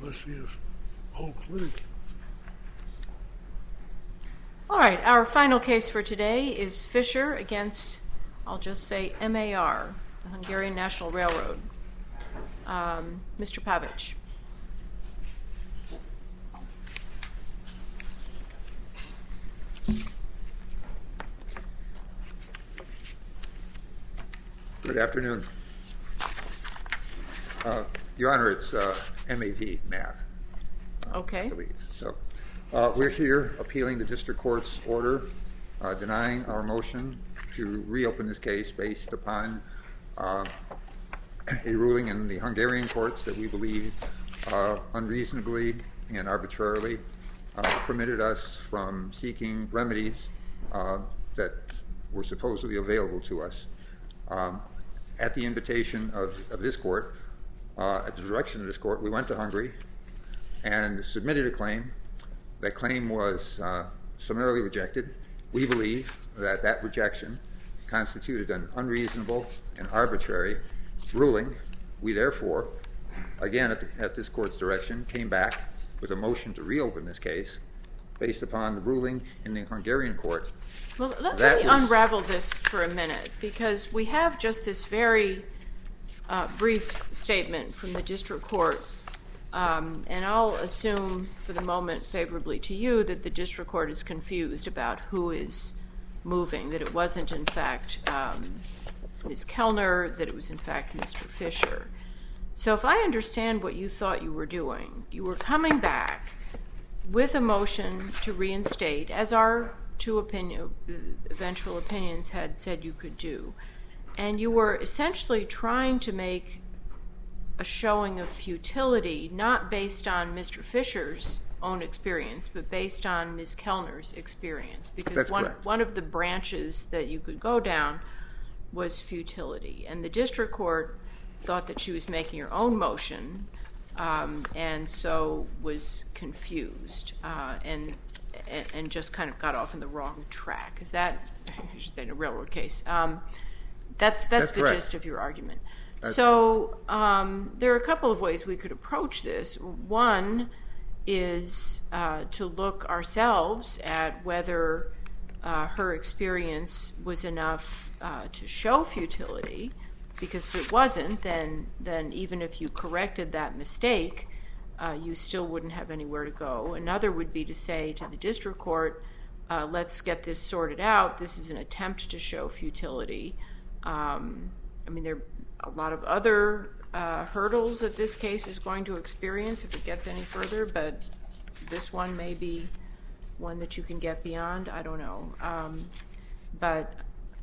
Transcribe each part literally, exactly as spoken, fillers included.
policy of whole clinic. All right, our final case for today is Fisher against, I'll just say M A R, the Hungarian National Railroad. Um, Mister Pavic. Good afternoon. Uh, Your Honor, it's uh, M A V, M A V. Uh, okay. I believe. So uh, we're here appealing the district court's order uh, denying our motion to reopen this case based upon uh, a ruling in the Hungarian courts that we believe uh, unreasonably and arbitrarily uh, permitted us from seeking remedies uh, that were supposedly available to us. Um, at the invitation of, of this court, uh, at the direction of this court, we went to Hungary and submitted a claim. That claim was uh, summarily rejected. We believe that that rejection constituted an unreasonable and arbitrary ruling. We therefore, again at, the, at this court's direction, came back with a motion to reopen this case based upon the ruling in the Hungarian court. Well, let's That really was- unravel this for a minute, because we have just this very uh, brief statement from the district court, um, and I'll assume for the moment favorably to you that the district court is confused about who is moving, that it wasn't in fact um, Miz Kellner, that it was in fact Mister Fisher. So if I understand what you thought you were doing, you were coming back with a motion to reinstate, as our two opinion, eventual opinions had said you could do, and you were essentially trying to make a showing of futility, not based on Mister Fisher's own experience, but based on Miz Kellner's experience, because That's one correct. one of the branches that you could go down was futility, and the district court thought that she was making her own motion, um, and so was confused uh, and, and and just kind of got off in the wrong track. Is that, I should say in a railroad case, um, that's, that's That's the correct. gist of your argument. That's- So um, there are a couple of ways we could approach this. One is uh, to look ourselves at whether uh, her experience was enough uh, to show futility, because if it wasn't, then then even if you corrected that mistake, uh, you still wouldn't have anywhere to go. Another would be to say to the district court, uh, let's get this sorted out. This is an attempt to show futility. Um, I mean, there are a lot of other uh, hurdles that this case is going to experience if it gets any further, but this one may be one that you can get beyond. I don't know. Um, but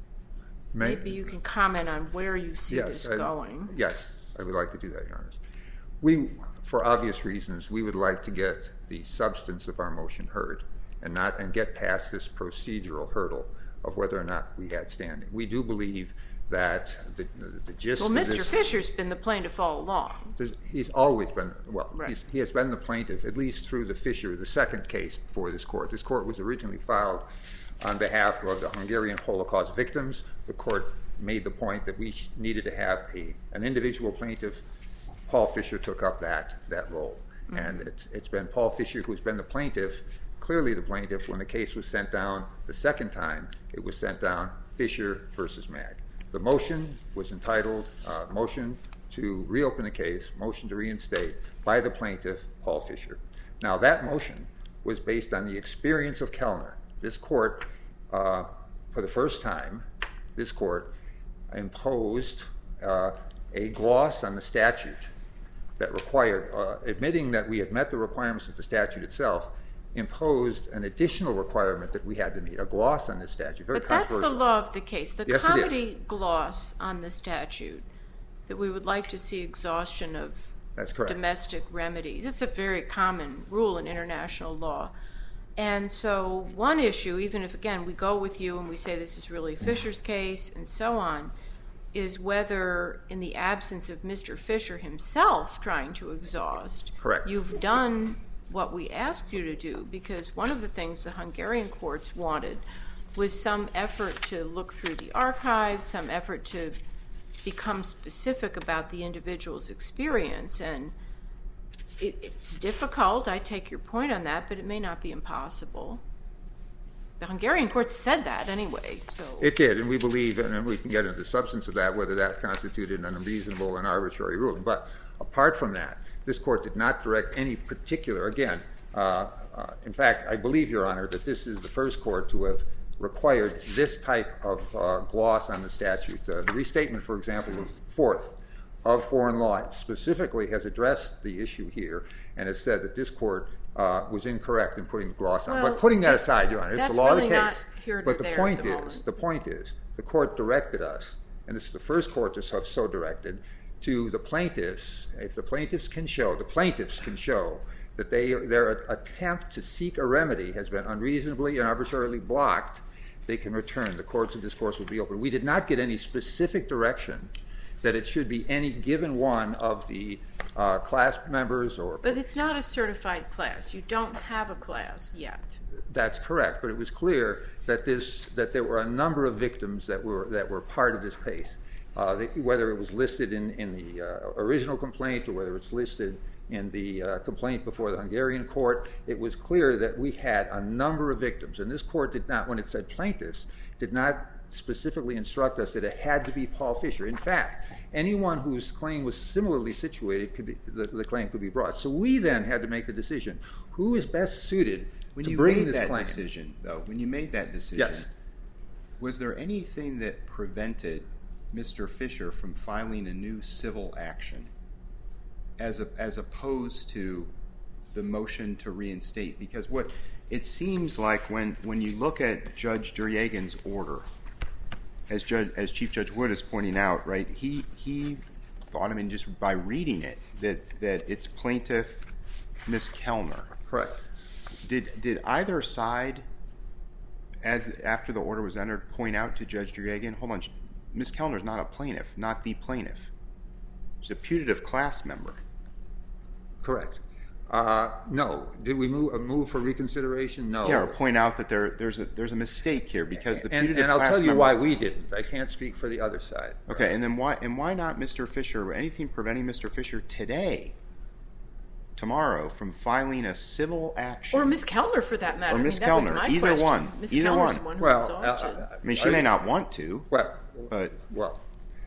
May- maybe you can comment on where you see Yes, this I- going. Yes, I would like to do that, Your Honor. We, for obvious reasons, we would like to get the substance of our motion heard and not and get past this procedural hurdle of whether or not we had standing. We do believe that the, the, the gist Well, of Mister this... Fisher's been the plaintiff all along. There's- He's always been, well, Right. he's, he has been the plaintiff, at least through the Fisher, the second case before this court. This court was originally filed on behalf of the Hungarian Holocaust victims. The court made the point that we needed to have a, an individual plaintiff. Paul Fisher took up that, that role. Mm-hmm. And it's, it's been Paul Fisher who's been the plaintiff, clearly the plaintiff. When the case was sent down the second time, it was sent down Fisher versus Mag. The motion was entitled uh, Motion to Reopen the Case, Motion to Reinstate, by the plaintiff, Paul Fisher. Now, that motion was based on the experience of Kellner. This court, uh, for the first time, this court imposed uh, a gloss on the statute that required, uh, admitting that we had met the requirements of the statute itself, imposed an additional requirement that we had to meet, a gloss on this statute. Very But that's the controversial. law of the case. The Yes, it is. comedy gloss on the statute, that we would like to see exhaustion of That's correct. domestic remedies. It's a very common rule in international law. And so one issue, even if, again, we go with you and we say this is really Fisher's case and so on, is whether in the absence of Mister Fisher himself trying to exhaust, Correct. you've done what we asked you to do, because one of the things the Hungarian courts wanted was some effort to look through the archives, some effort to become specific about the individual's experience. And it, it's difficult. I take your point on that, but it may not be impossible. The Hungarian court said that anyway. So it did, and we believe, and we can get into the substance of that, whether that constituted an unreasonable and arbitrary ruling. But apart from that, this court did not direct any particular, again, uh, uh, in fact, I believe, Your Honor, that this is the first court to have required this type of uh, gloss on the statute. Uh, the restatement, for example, of fourth of foreign law specifically has addressed the issue here and has said that this court uh, was incorrect in putting the gloss on. Well, but putting that aside, Your Honor, it's that's the law really of the not case. here But to the there point at the is, moment. the point is, the court directed us, and this is the first court to have so directed, to the plaintiffs. If the plaintiffs can show, the plaintiffs can show that they their attempt to seek a remedy has been unreasonably and arbitrarily blocked, they can return. The courts of discourse will be open. We did not get any specific direction that it should be any given one of the uh, class members or... But it's not a certified class. You don't have a class yet. That's correct, but it was clear that this that there were a number of victims that were that were part of this case, uh, they, whether it was listed in in the uh, original complaint or whether it's listed in the uh, complaint before the Hungarian court. It was clear that we had a number of victims, and this court did not, when it said plaintiffs, did not specifically instruct us that it had to be Paul Fisher. In fact, anyone whose claim was similarly situated, could be, the, the claim could be brought. So we then had to make the decision: who is best suited when to you bring made this that claim? decision, though, when you made that decision, Yes. was there anything that prevented Mister Fisher from filing a new civil action, as a, as opposed to the motion to reinstate? Because what it seems like when when you look at Judge Duryagin's order, as Judge as Chief Judge Wood is pointing out, right? He he thought, I mean, just by reading it, that that it's plaintiff Miz Kellner. Correct. Did did either side, as after the order was entered, point out to Judge Duryagin, hold on, Miz Kellner's not a plaintiff, not the plaintiff. She's a putative class member. Correct. Uh, no. Did we move, uh, move for reconsideration? No. Yeah, or point out that there there's a there's a mistake here because the and, putative and I'll class tell you member, why we didn't. I can't speak for the other side. Okay, and then why and why not Mister Fisher, or anything preventing Mister Fisher today, tomorrow, from filing a civil action? Or Miz Kellner, for that matter. Or I Miz mean, that was Kellner. my Either question. one. Miz Either Kellner's one. the one who Well, exhausted. uh, I mean, she are may you- not want to, Well, but well,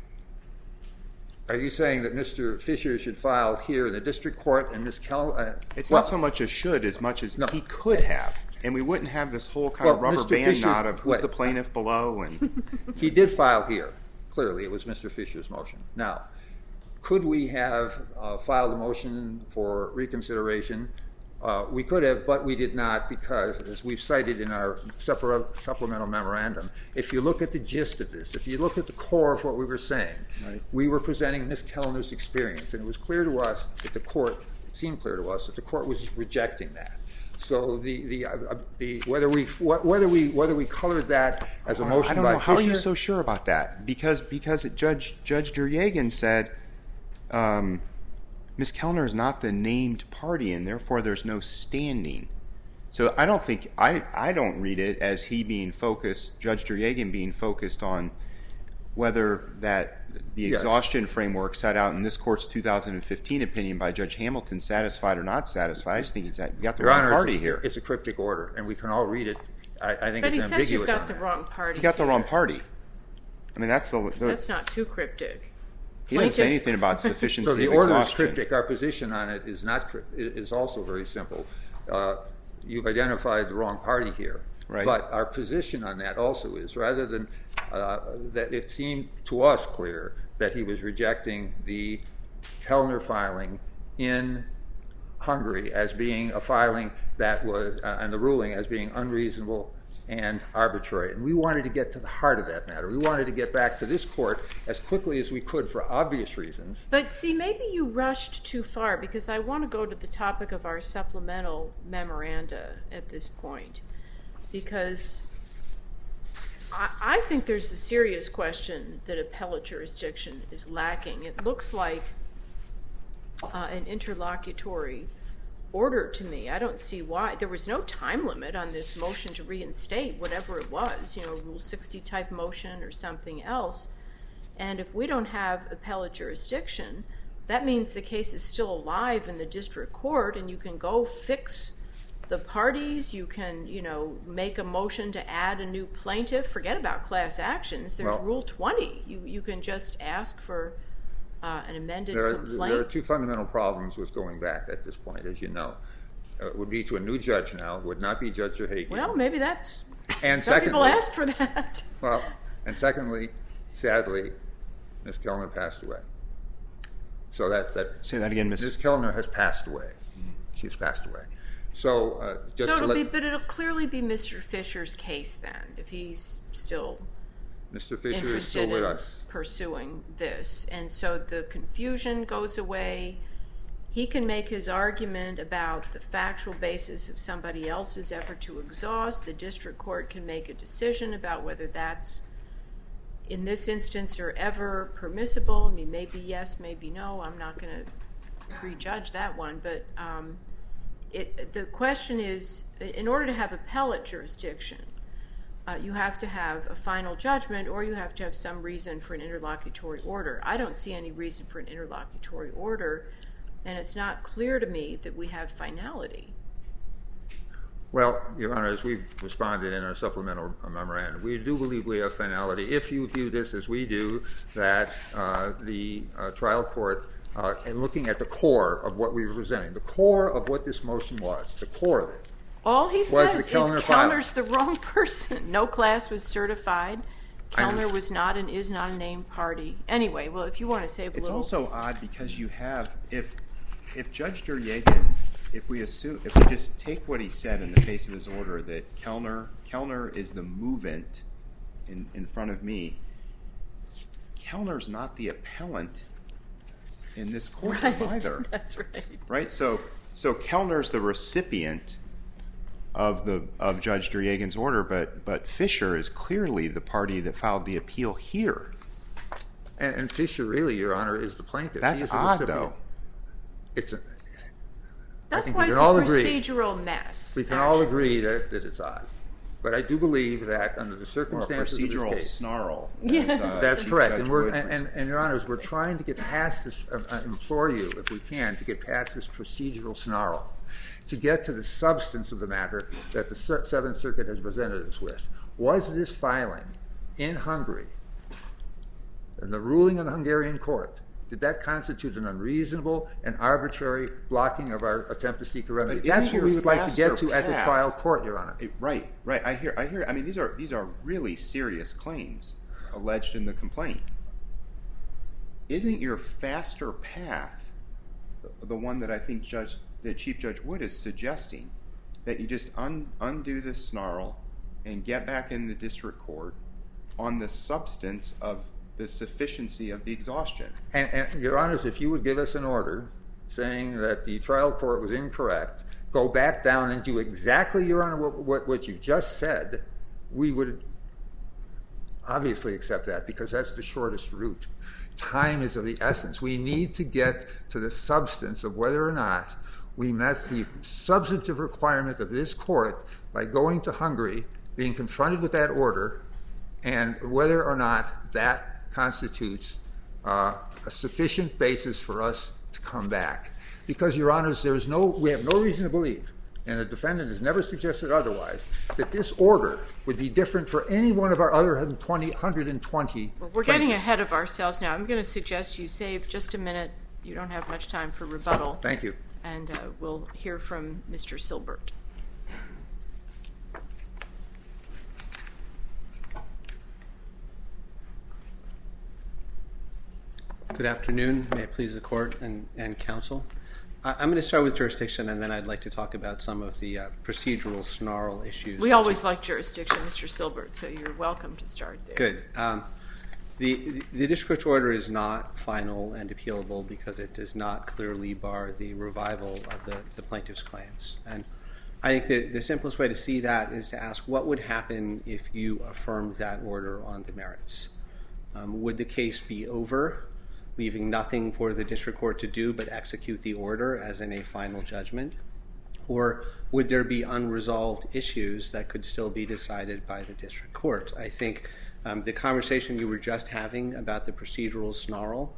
are you saying that Mister Fisher should file here in the district court and Miz Kellner? Uh, it's well, not so much a should as much as No. he could have. And we wouldn't have this whole kind Well, of rubber Mister band Fisher- knot of who's wait. the plaintiff below. And He did file here. Clearly, it was Mister Fisher's motion. Now, could we have uh, filed a motion for reconsideration? Uh, we could have, but we did not because, as we've cited in our separ- supplemental memorandum, if you look at the gist of this, if you look at the core of what we were saying, Right. we were presenting Miz Kellner's experience, and it was clear to us that the court, it seemed clear to us that the court was rejecting that. So the the, uh, the whether we whether we whether we colored that as a motion I don't by know. How Fisher, are you so sure about that? Because because Judge Judge Duryagin said, um, Miz Kellner is not the named party, and therefore there's no standing. So I don't think I I don't read it as he being focused, Judge Duryagin being focused on whether that the Yes. exhaustion framework set out in this court's two thousand fifteen opinion by Judge Hamilton satisfied or not satisfied. I just think he's that you got the Your wrong Honor, party it's a, here. It's a cryptic order, and we can all read it. I, I think But he it's says you've ambiguous. got on the that. wrong party. You got the here. wrong party. I mean, that's the. the That's not too cryptic. he didn't say Plaintiff- anything about sufficiency So the of order is exhaustion. cryptic. Our position on it is not crypt- is also very simple. Uh, you've identified the wrong party here. Right. But our position on that also is, rather than uh, that, it seemed to us clear that he was rejecting the Kellner filing in Hungary as being a filing that was, uh, and the ruling as being unreasonable and arbitrary. And we wanted to get to the heart of that matter. We wanted to get back to this court as quickly as we could for obvious reasons. But see, maybe you rushed too far, because I want to go to the topic of our supplemental memoranda at this point, because I, I think there's a serious question that appellate jurisdiction is lacking. It looks like uh, an interlocutory order to me. I don't see why. There was no time limit on this motion to reinstate, whatever it was, you know, Rule sixty type motion or something else. And if we don't have appellate jurisdiction, that means the case is still alive in the district court, and you can go fix the parties. You can, you know, make a motion to add a new plaintiff. Forget about class actions. There's Well, Rule twenty. You you can just ask for uh, an amended There are, complaint. there are two fundamental problems with going back at this point, as you know. Uh, it would be to a new judge now. It would not be Judge Zerhagian. Well, maybe that's... and some people secondly, ask for that. well, and secondly, sadly, Miz Kellner passed away. So that that Say that again, Miz Miz Kellner has passed away. She's passed away. So uh, just So to it'll let be, but it'll clearly be Mister Fisher's case then, if he's still Mister Fisher is interested still with in us. pursuing this. And so the confusion goes away. He can make his argument about the factual basis of somebody else's effort to exhaust. The district court can make a decision about whether that's, in this instance, or ever permissible. I mean, maybe yes, maybe no. I'm not going to prejudge that one. But um, it, the question is, in order to have appellate jurisdiction, Uh, you have to have a final judgment, or you have to have some reason for an interlocutory order. I don't see any reason for an interlocutory order, and it's not clear to me that we have finality. Well, Your Honor, as we've responded in our supplemental memorandum, we do believe we have finality. If you view this as we do, that uh, the uh, trial court, uh, and looking at the core of what we were presenting, the core of what this motion was, the core of it, All he says the Kellner is file. Kellner's the wrong person. No class was certified. Kellner I'm- was not and is not a named party. Anyway, well, if you want to save a It's little... also odd because you have, if if Judge Derjagan, if we assume, if we just take what he said in the face of his order that Kellner Kellner is the movant in, in front of me, Kellner's not the appellant in this court Right, either. that's right. Right? So so Kellner's the recipient of the of Judge Derjagan's order, but but Fisher is clearly the party that filed the appeal here. and, and Fisher really, Your Honor, is the plaintiff. That's He is the odd, recipient. though. It's a, That's think why we it's can a all agree. procedural mess. we can all actually. agree that, that it's odd. But I do believe that under the Or a circumstances procedural of this case, snarl. Yes. as, uh, that's Chief correct. Judge And, we're, Wood and, was- and, and, Your Honors, we're trying to get past this, uh, I implore you, if we can, to get past this procedural snarl, to get to the substance of the matter that the Cer- Seventh Circuit has presented us with. Was this filing in Hungary, and the ruling in the Hungarian court, did that constitute an unreasonable and arbitrary blocking of our attempt to seek a remedy? But isn't That's what your we would like to get faster to at the path- trial court, Your Honor. It- right, right. I hear, I hear. I mean, these are these are really serious claims alleged in the complaint. Isn't your faster path the, the one that I think Judge that Chief Judge Wood is suggesting, that you just un, undo this snarl and get back in the district court on the substance of the sufficiency of the exhaustion? And, and, Your Honors, if you would give us an order saying that the trial court was incorrect, go back down and do exactly, Your Honor, what, what, what you just said, we would obviously accept that, because that's the shortest route. Time is of the essence. We need to get to the substance of whether or not we met the substantive requirement of this court by going to Hungary, being confronted with that order, and whether or not that constitutes uh, a sufficient basis for us to come back. Because, Your Honors, there is no, we have no reason to believe, and the defendant has never suggested otherwise, that this order would be different for any one of our other one hundred twenty Well, we're getting plaintiffs. ahead of ourselves now. I'm going to suggest you save just a minute. You don't have much time for rebuttal. Thank you. And uh, we'll hear from Mister Silbert. Good afternoon. May it please the court and, and counsel. I, I'm going to start with jurisdiction, and then I'd like to talk about some of the uh, procedural snarl issues. We always like jurisdiction, Mister Silbert, so you're welcome to start there. Good. Um, the, the district court order is not final and appealable because it does not clearly bar the revival of the, the plaintiff's claims. And I think that the simplest way to see that is to ask what would happen if you affirmed that order on the merits. Um, would the case be over, leaving nothing for the district court to do but execute the order as in a final judgment? Or would there be unresolved issues that could still be decided by the district court? I think um, the conversation you were just having about the procedural snarl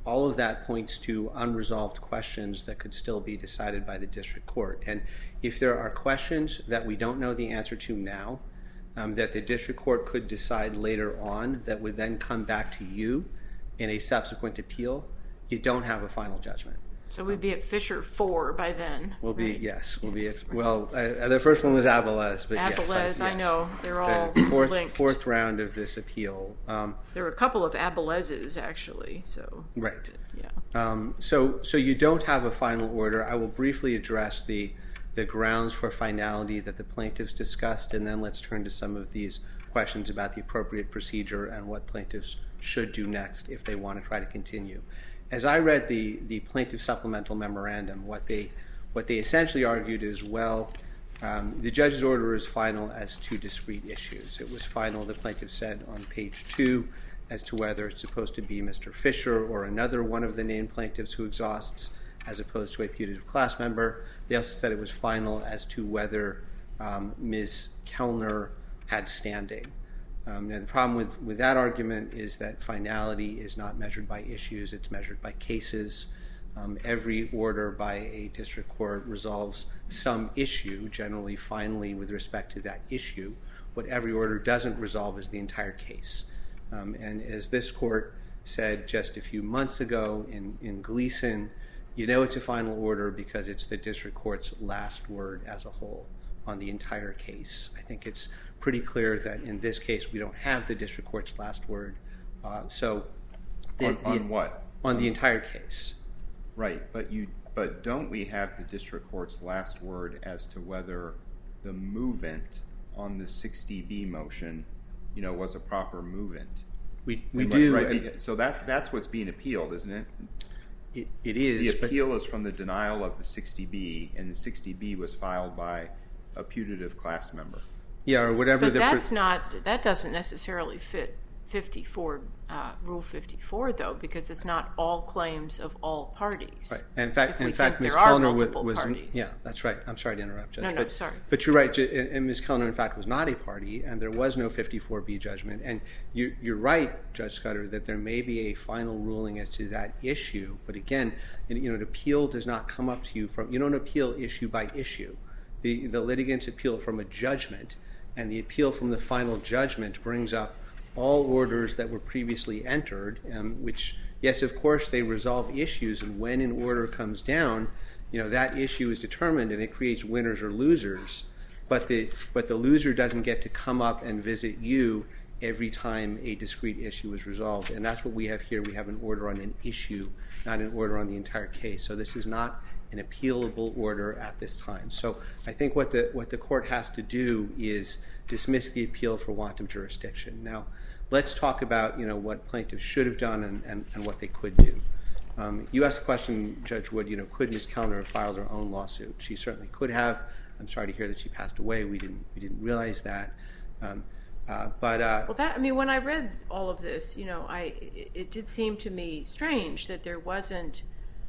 all of that points to unresolved questions that could still be decided by the district court. And if there are questions that we don't know the answer to now, um, that the district court could decide later on that would then come back to you in a subsequent appeal, you don't have a final judgment. So we'd be at Fisher four by then. We'll be, right? yes, we'll Yes, be at, right. well, uh, the first one was Abeles, but yes. Abeles, I yes. know. They're all The fourth, linked. fourth round of this appeal. Um, There were a couple of Abeleses, actually, so. right. Yeah. Um, so, so you don't have a final order. I will briefly address the the grounds for finality that the plaintiffs discussed, and then let's turn to some of these questions about the appropriate procedure and what plaintiffs should do next if they want to try to continue. As I read the the plaintiff supplemental memorandum, what they what they essentially argued is, well, um, the judge's order is final as to discrete issues. It was final, the plaintiff said on page two, as to whether it's supposed to be Mister Fisher or another one of the named plaintiffs who exhausts, as opposed to a putative class member. They also said it was final as to whether um, Miz Kellner had standing. Um, now the problem with, with that argument is that finality is not measured by issues, it's measured by cases. Um, every order by a district court resolves some issue, generally finally with respect to that issue. What every order doesn't resolve is the entire case. Um, and as this court said just a few months ago in, in Gleason, you know it's a final order because it's the district court's last word as a whole on the entire case. I think it's pretty clear that in this case we don't have the district court's last word. Uh, so the, on, on the, what? On the entire case. Right, but you but don't we have the district court's last word as to whether the movement on the sixty B motion, you know, was a proper movement? We we Right, do. right, and so that that's what's being appealed, isn't it? It, it is. The appeal is from the denial of the sixty B, and the sixty B was filed by a putative class member. Yeah, or whatever. But the that's pr- not, that doesn't necessarily fit fifty-four, uh, Rule fifty-four, though, because it's not all claims of all parties. Right. And in fact, If we in fact, think Miz there are Kellner was, multiple was parties. yeah, that's right. I'm sorry to interrupt, Judge. No, no, but, sorry. But you're right, Ju- and, and Miz Kellner, in fact, was not a party, and there was no fifty-four B judgment. And you, you're right, Judge Scudder, that there may be a final ruling as to that issue. But again, you know, an appeal does not come up to you from. You don't appeal issue by issue. The the litigants appeal from a judgment, and the appeal from the final judgment brings up all orders that were previously entered, um, which, yes, of course, they resolve issues, and when an order comes down, you know, that issue is determined, and it creates winners or losers, but the but the loser doesn't get to come up and visit you every time a discrete issue is resolved, and that's what we have here. We have an order on an issue, not an order on the entire case, so this is not an appealable order at this time. So I think what the what the court has to do is dismiss the appeal for want of jurisdiction. Now, let's talk about, you know, what plaintiffs should have done and, and, and what they could do. Um, you asked the question, Judge Wood, you know, could Miz Kellner have filed her own lawsuit? She certainly could have. I'm sorry to hear that she passed away. We didn't we didn't realize that. Um, uh, but uh, Well, that, I mean, when I read all of this, you know, I it, it did seem to me strange that there wasn't,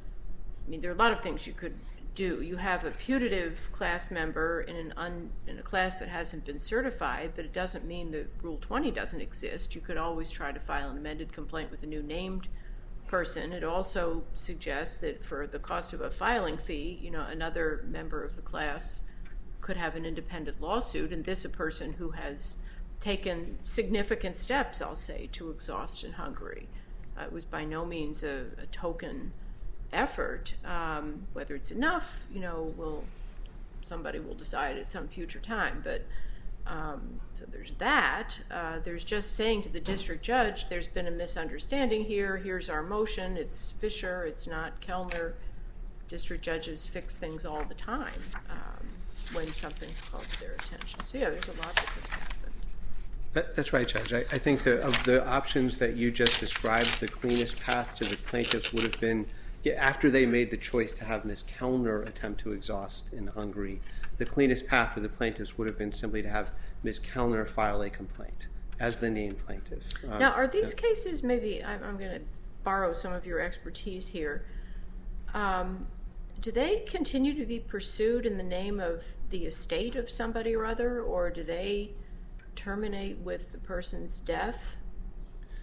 I mean, there are a lot of things you could do. You have a putative class member in an un, in a class that hasn't been certified, but it doesn't mean that Rule twenty doesn't exist. You could always try to file an amended complaint with a new named person. It also suggests that for the cost of a filing fee, you know, another member of the class could have an independent lawsuit, and this a person who has taken significant steps, I'll say, to exhaust in Hungary. Uh, it was by no means a, a token effort. Um, whether it's enough, you know, will somebody will decide at some future time. But um, so there's that. Uh, there's just saying to the district judge, there's been a misunderstanding here. Here's our motion. It's Fisher. It's not Kellner. District judges fix things all the time um, when something's called to their attention. So yeah, there's a lot that could happen. That, that's right, Judge. I, I think that of the options that you just described, the cleanest path to the plaintiffs would have been, yeah, after they made the choice to have Miz Kellner attempt to exhaust in Hungary, the cleanest path for the plaintiffs would have been simply to have Miz Kellner file a complaint as the named plaintiff. Um, Now, are these yeah. cases, maybe I'm, I'm going to borrow some of your expertise here, um, do they continue to be pursued in the name of the estate of somebody or other, or do they terminate with the person's death?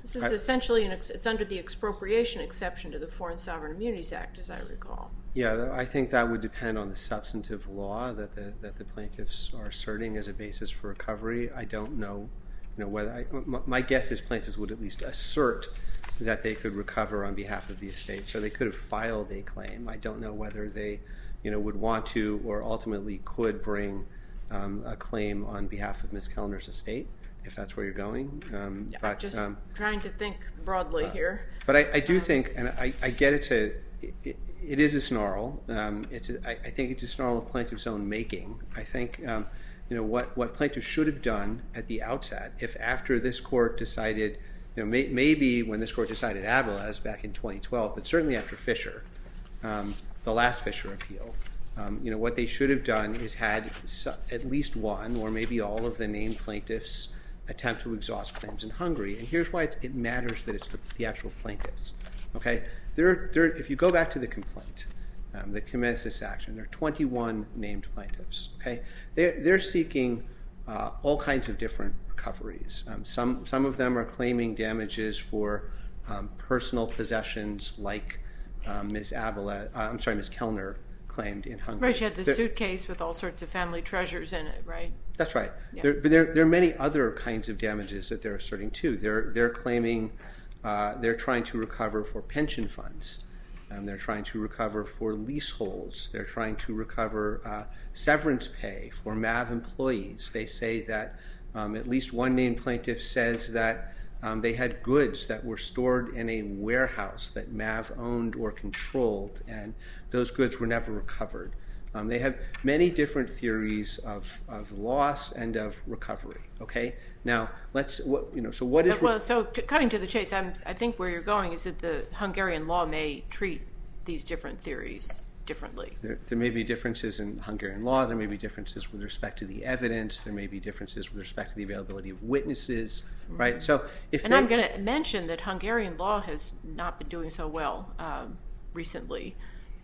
This is I, essentially, an ex it's under the expropriation exception to the Foreign Sovereign Immunities Act, as I recall. Yeah, I think that would depend on the substantive law that the that the plaintiffs are asserting as a basis for recovery. I don't know, you know, whether I, my guess is plaintiffs would at least assert that they could recover on behalf of the estate, so they could have filed a claim. I don't know whether they, you know, would want to or ultimately could bring um, a claim on behalf of Miz Kellner's estate, if that's where you're going. Um, Yeah, but, just um, trying to think broadly uh, here. But I, I do Um, think, and I, I get it's a, it, it is a snarl. Um, it's a, I, I think it's a snarl of plaintiff's own making. I think, um, you know, what, what plaintiffs should have done at the outset, if after this court decided, you know, may, maybe when this court decided Aviles back in twenty twelve, but certainly after Fisher, um, the last Fisher appeal, um, you know, what they should have done is had su at least one or maybe all of the named plaintiffs attempt to exhaust claims in Hungary. And here's why it, it matters that it's the, the actual plaintiffs. Okay, there, there. If you go back to the complaint um, that commenced this action, there are twenty-one named plaintiffs. Okay, they're they're seeking uh, all kinds of different recoveries. Um, some some of them are claiming damages for um, personal possessions, like um, Miz Abela, uh, I'm sorry, Miz Kellner claimed in Hungary. Right, she had the There- suitcase with all sorts of family treasures in it, right? That's right. Yeah. There, but there, there are many other kinds of damages that they're asserting too. They're they're claiming uh, they're trying to recover for pension funds. Um, they're trying to recover for leaseholds. They're trying to recover uh, severance pay for M A V employees. They say that um, at least one named plaintiff says that um, they had goods that were stored in a warehouse that M A V owned or controlled, and those goods were never recovered. Um, they have many different theories of, of loss and of recovery. Okay, now let's what you know. So what is But, well, so c- cutting to the chase, I'm, I think where you're going is that the Hungarian law may treat these different theories differently. there, there may be differences in Hungarian law. There may be differences with respect to the evidence. There may be differences with respect to the availability of witnesses. Right. So if And they, I'm going to mention that Hungarian law has not been doing so well um, recently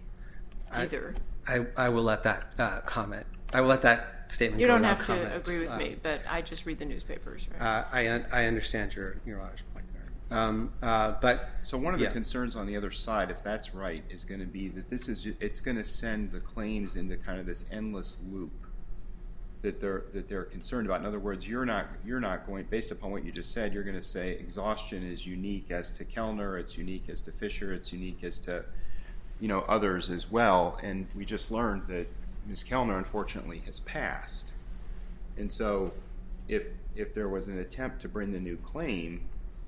either. I, I will let that uh, comment. I will let that statement. You go don't without have comment. to agree with Uh, me, but I just read the newspapers. Right? Uh, I un- I understand your your Honor's point there. Um, uh, but So one of the yeah. concerns on the other side, if that's right, is going to be that this is ju- it's going to send the claims into kind of this endless loop that they're that they're concerned about. In other words, you're not you're not going, based upon what you just said, you're going to say exhaustion is unique as to Kellner, it's unique as to Fisher, it's unique as to, you know, others as well. And we just learned that Miz Kellner, unfortunately, has passed. And so if if there was an attempt to bring the new claim,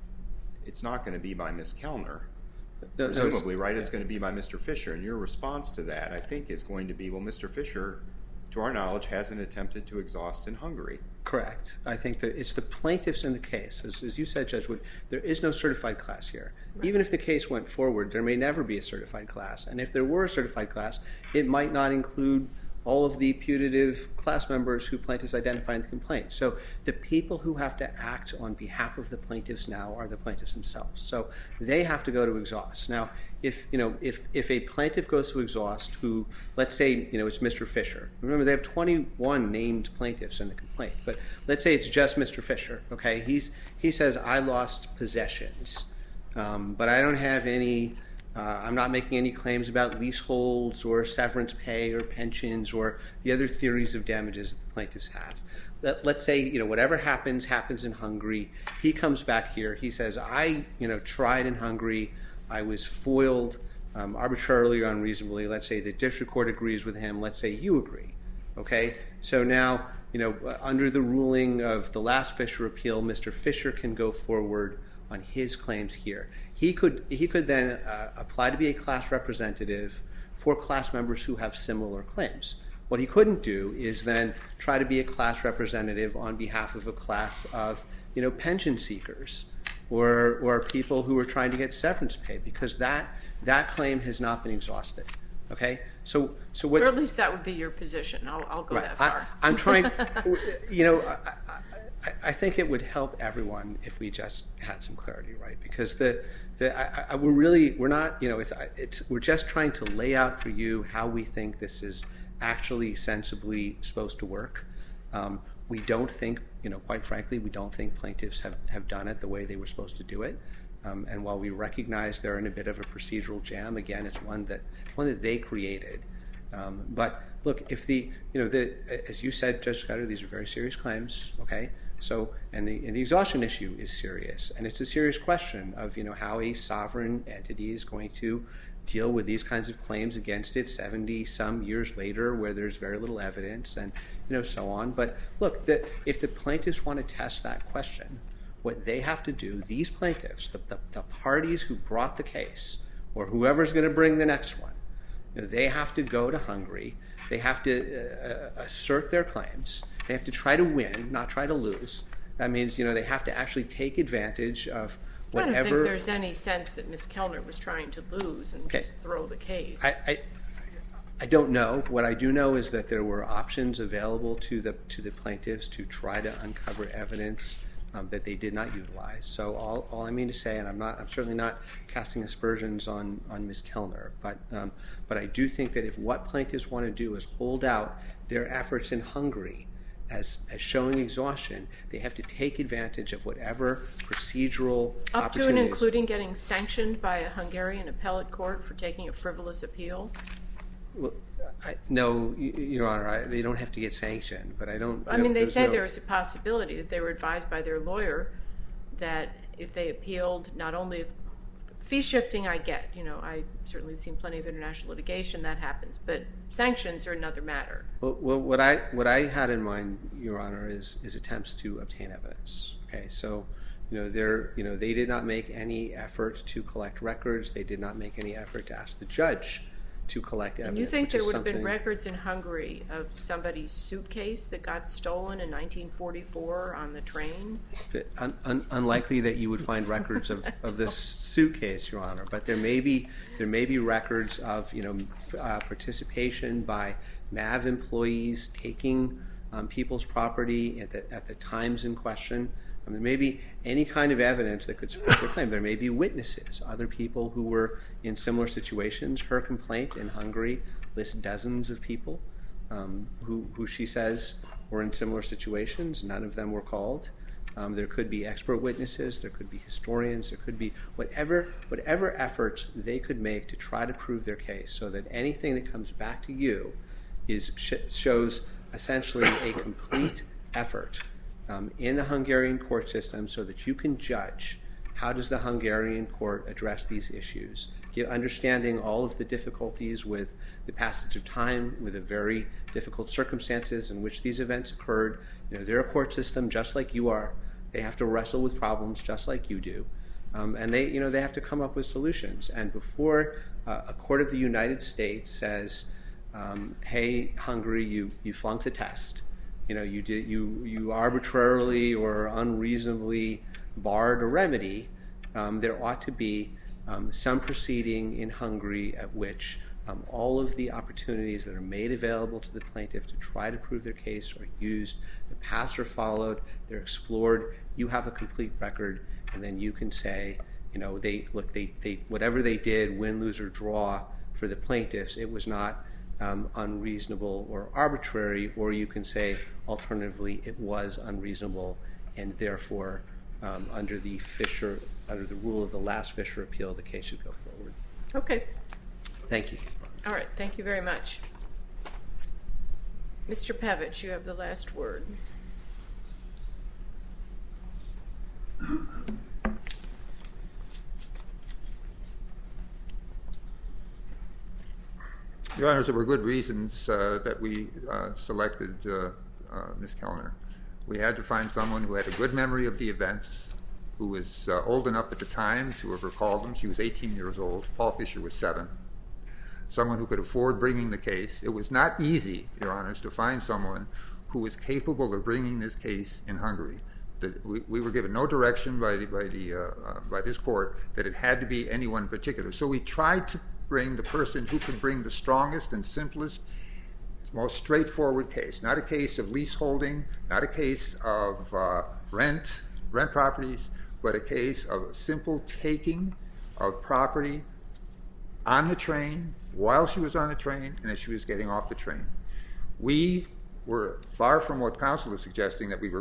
it's not going to be by Miz Kellner, No, no, presumably, right? It's going to be by Mister Fisher. And your response to that, I think, is going to be, well, Mister Fisher, to our knowledge, hasn't attempted to exhaust in Hungary. Correct. I think that it's the plaintiffs in the case. As, as you said, Judge Wood, there is no certified class here. Right. Even if the case went forward, there may never be a certified class. And if there were a certified class, it might not include all of the putative class members who plaintiffs identify in the complaint. So the people who have to act on behalf of the plaintiffs now are the plaintiffs themselves. So they have to go to exhaust. Now, if you know, if if a plaintiff goes to exhaust, who, let's say, you know, it's Mister Fisher. Remember, they have twenty-one named plaintiffs in the complaint, but let's say it's just Mister Fisher. Okay, he's he says, I lost possessions, um, but I don't have any. Uh, I'm not making any claims about leaseholds or severance pay or pensions or the other theories of damages that the plaintiffs have. Let, let's say, you know, whatever happens, happens in Hungary. He comes back here. He says, I, you know, tried in Hungary. I was foiled um, arbitrarily or unreasonably. Let's say the district court agrees with him. Let's say you agree. Okay? So now, you know, under the ruling of the last Fisher appeal, Mister Fisher can go forward on his claims here. He could he could then uh, apply to be a class representative for class members who have similar claims. What he couldn't do is then try to be a class representative on behalf of a class of, you know, pension seekers or or people who are trying to get severance pay, because that that claim has not been exhausted. Okay, so so what? Or at least that would be your position. I'll, I'll go right. that far. I, I'm trying. You know, I, I, I think it would help everyone if we just had some clarity, right? Because the the I, I, we're really we're not. You know, it's it's we're just trying to lay out for you how we think this is actually sensibly supposed to work. Um, we don't think you know, quite frankly, we don't think plaintiffs have, have done it the way they were supposed to do it. Um, and while we recognize they're in a bit of a procedural jam, again, it's one that one that they created. Um, but look, if the you know the as you said, Judge Scudder, these are very serious claims. Okay, so and the and the exhaustion issue is serious, and it's a serious question of you know how a sovereign entity is going to deal with these kinds of claims against it seventy some years later, where there's very little evidence, and you know so on. But look, the, if the plaintiffs want to test that question, what they have to do, these plaintiffs, the, the, the parties who brought the case, or whoever's going to bring the next one, you know, they have to go to Hungary. They have to uh, assert their claims. They have to try to win, not try to lose. That means, you know, they have to actually take advantage of whatever. I don't think there's any sense that Miz Kellner was trying to lose and okay. just throw the case. I, I, I don't know. What I do know is that there were options available to the to the plaintiffs to try to uncover evidence Um, that they did not utilize. So all, all I mean to say, and I'm not, I'm certainly not casting aspersions on, on Miz Kellner, but um, but I do think that if what plaintiffs want to do is hold out their efforts in Hungary as as showing exhaustion, they have to take advantage of whatever procedural Up to and opportunities. including getting sanctioned by a Hungarian appellate court for taking a frivolous appeal? Well, I, no, Your Honor, I, they don't have to get sanctioned, but I don't. I mean, they there's said no, there was a possibility that they were advised by their lawyer that if they appealed, not only if fee shifting, I get, you know, I certainly have seen plenty of international litigation that happens, but sanctions are another matter. Well, well, what I what I had in mind, Your Honor, is is attempts to obtain evidence. Okay, so. You know, they're, you know, they did not make any effort to collect records. They did not make any effort to ask the judge to collect evidence. And you think there would have been something... records in Hungary of somebody's suitcase that got stolen in nineteen forty-four on the train? Un, un, unlikely that you would find records of, of this suitcase, Your Honor, but there may be there may be records of you know uh, participation by M A V employees taking um, people's property at the at the times in question. And there may be any kind of evidence that could support their claim. There may be witnesses, other people who were in similar situations. Her complaint in Hungary lists dozens of people um, who, who she says were in similar situations. None of them were called. Um, there could be expert witnesses. There could be historians. There could be whatever whatever efforts they could make to try to prove their case, so that anything that comes back to you is sh- shows essentially a complete effort Um, in the Hungarian court system, so that you can judge how does the Hungarian court address these issues, understanding all of the difficulties with the passage of time, with the very difficult circumstances in which these events occurred. You know, they're a court system just like you are. They have to wrestle with problems just like you do, um, and they, you know, they have to come up with solutions. And before uh, a court of the United States says, um, "Hey, Hungary, you you flunked the test," You know, you did you you arbitrarily or unreasonably barred a remedy. Um, there ought to be um, some proceeding in Hungary at which um, all of the opportunities that are made available to the plaintiff to try to prove their case are used. The paths are followed. They're explored. You have a complete record, and then you can say, you know, they look, they they whatever they did, win, lose, or draw for the plaintiffs, it was not Um, unreasonable or arbitrary, or you can say, alternatively, it was unreasonable, and therefore, um, under the Fisher, under the rule of the last Fisher appeal, the case should go forward. Okay. Thank you. All right. Thank you very much. Mister Pevich, you have the last word. Your Honors, there were good reasons uh, that we uh, selected uh, uh, Miz Kellner. We had to find someone who had a good memory of the events, who was uh, old enough at the time to have recalled them. She was eighteen years old. Paul Fisher was seven. Someone who could afford bringing the case. It was not easy, Your Honors, to find someone who was capable of bringing this case in Hungary. The, we, we were given no direction by, the, by, the, uh, uh, by this court that it had to be anyone in particular. So we tried to bring the person who could bring the strongest and simplest, most straightforward case. Not a case of leaseholding, not a case of uh, rent, rent properties, but a case of simple taking of property on the train, while she was on the train, and as she was getting off the train. We were far from what counsel is suggesting, that we were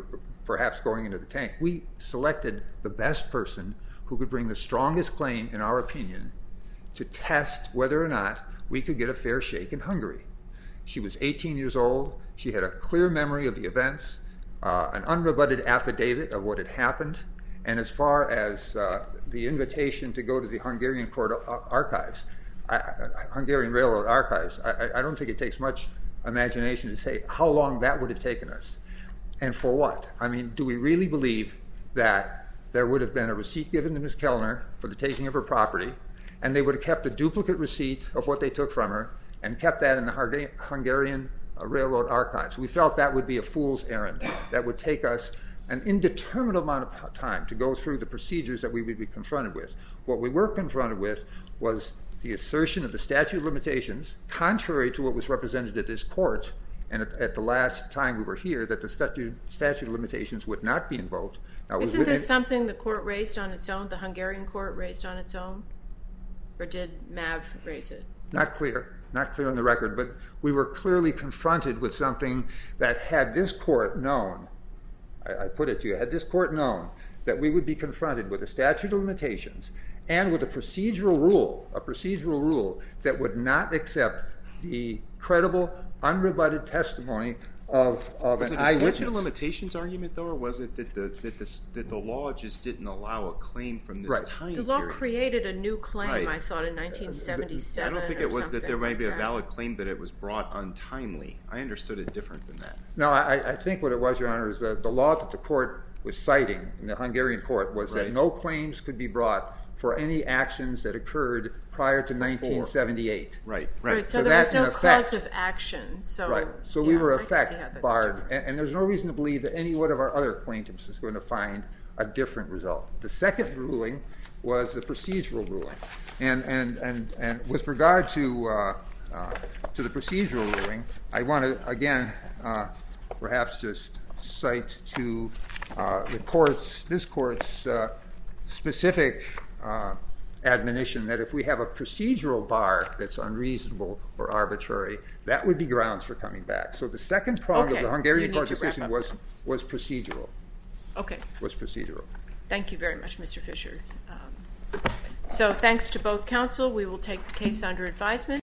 perhaps going into the tank. We selected the best person who could bring the strongest claim, in our opinion, to test whether or not we could get a fair shake in Hungary. She was eighteen years old. She had a clear memory of the events, uh, an unrebutted affidavit of what had happened, and as far as uh, the invitation to go to the Hungarian court archives, I, I, Hungarian Railroad Archives, I, I don't think it takes much imagination to say how long that would have taken us. And for what? I mean, do we really believe that there would have been a receipt given to Miz Kellner for the taking of her property, and they would have kept a duplicate receipt of what they took from her and kept that in the Hungarian Railroad Archives? We felt that would be a fool's errand. That would take us an indeterminate amount of time to go through the procedures that we would be confronted with. What we were confronted with was the assertion of the statute of limitations, contrary to what was represented at this court, and at, at the last time we were here, that the statute, statute of limitations would not be invoked. Now, Isn't we, this something the court raised on its own, the Hungarian court raised on its own? Or did M A V raise it? Not clear. Not clear on the record, but we were clearly confronted with something that had this court known, I, I put it to you, had this court known that we would be confronted with a statute of limitations and with a procedural rule, a procedural rule that would not accept the credible, unrebutted testimony of, of was an it a eyewitness. statute of limitations argument, though, or was it that the that the that the law just didn't allow a claim from this Right. time The law period? created a new claim, Right. I thought, in nineteen seventy-seven. I don't think or it was that there something might like be a that. valid claim, but it was brought untimely. I understood it different than that. No, I, I think what it was, Your Honor, is that the law that the court was citing in the Hungarian court was Right. that no claims could be brought for any actions that occurred prior to nineteen seventy-eight. Right, Right, right. so, So there was that, in no effect- cause of action. So, Right. So yeah, we were, I in can see how effect, that's barred. different. And, and there's no reason to believe that any one of our other plaintiffs is going to find a different result. The second ruling was the procedural ruling. And, and, and, and with regard to, uh, uh, to the procedural ruling, I want to, again, uh, perhaps just cite to uh, the court's, this court's uh, specific uh, admonition that if we have a procedural bar that's unreasonable or arbitrary, that would be grounds for coming back. So the second prong Okay, of the you Hungarian need court to wrap decision up. was was procedural. Okay. Was procedural. Thank you very much, Mister Fisher. Um, so thanks to both counsel. We will take the case under advisement.